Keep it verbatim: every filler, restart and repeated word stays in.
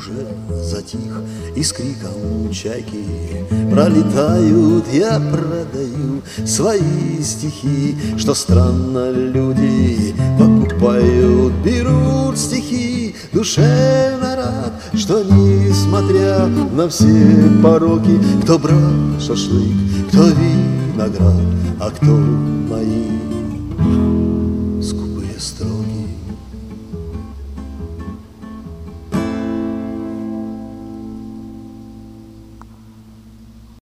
уже затих, и с криком чайки пролетают. Я продаю свои стихи, что странно люди покупают, берут стихи. Душевно рад, что несмотря на все пороки, кто брат шашлык, кто виноград, а кто мои скупые строки.